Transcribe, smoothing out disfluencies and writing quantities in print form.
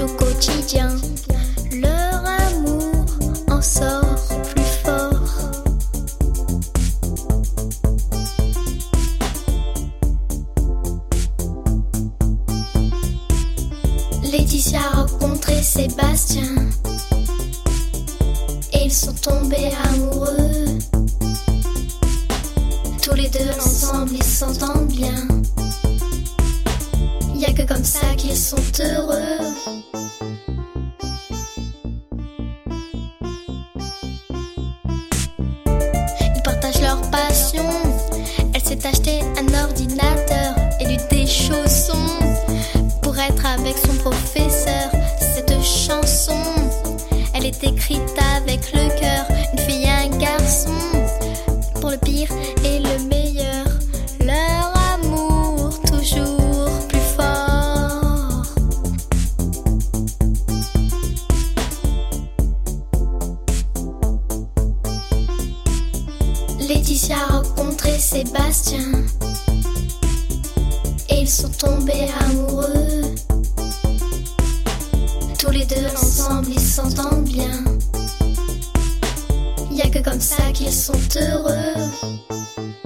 au quotidien. Leur amour en sort plus fort. Laetitia a rencontré Sébastien et ils sont tombés amoureux. Tous les deux ensemble ils s'entendent bien. Y'a que comme ça qu'ils sont heureux. Ils partagent leur passion. Elle s'est acheté un ordinateur et lui des chaussons pour être avec son professeur. Cette chanson, elle est écrite avec le cœur. Une fille et un garçon, pour le pire et le meilleur. Leur amour toujours plus fort. Laetitia a rencontré Sébastien et ils sont tombés amoureux. Tous les deux ensemble ils s'entendent bien. Y'a que comme ça qu'ils sont heureux.